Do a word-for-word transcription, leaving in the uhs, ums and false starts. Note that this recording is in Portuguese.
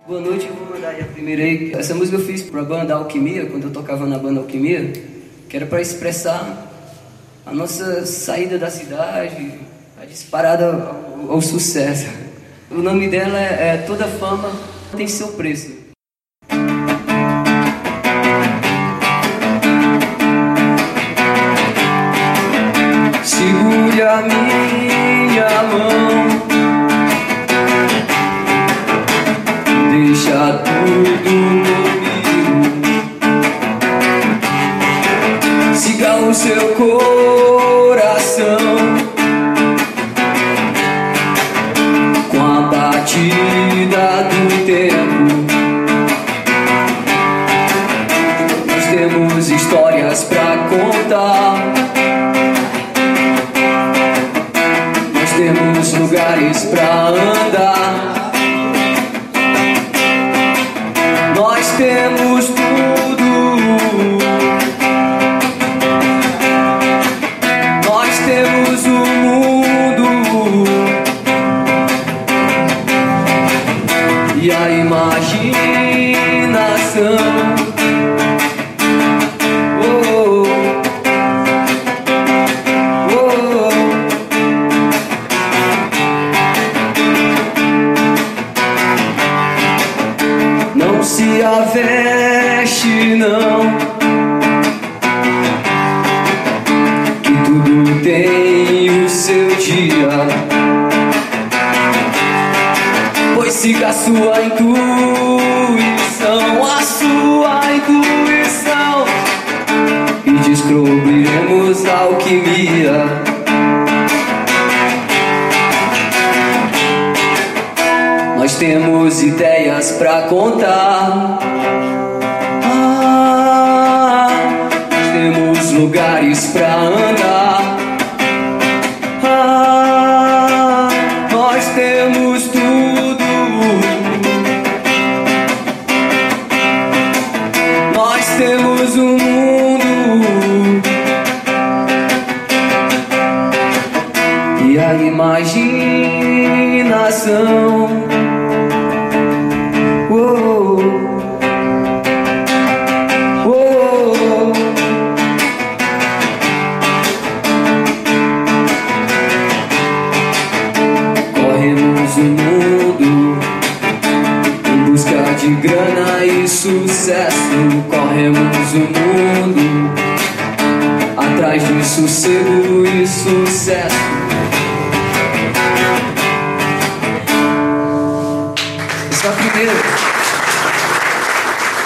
Boa noite, eu vou mandar aí a primeira aí. Essa música eu fiz pra banda Alquimia, quando eu tocava na banda Alquimia, que era pra expressar a nossa saída da cidade, a disparada ao, ao sucesso. O nome dela é, é Toda Fama Tem Seu Preço. Segure a minha mão, deixa tudo comigo, siga o seu coração, com a batida do tempo. Nós temos histórias pra contar, nós temos lugares pra andar, nós temos tudo, nós temos o mundo e a imaginação. Oh, oh, oh. Não se aveste, não, que tudo tem o seu dia, pois siga a sua intuição, a sua intuição, e descobriremos a alquimia. Nós temos ideias pra contar, ah, nós temos lugares pra andar, ah, nós temos tudo, nós temos o mundo e a imaginação. Corremos o mundo em busca de grana e sucesso, corremos o mundo atrás de sossego e sucesso. Essa é a primeira.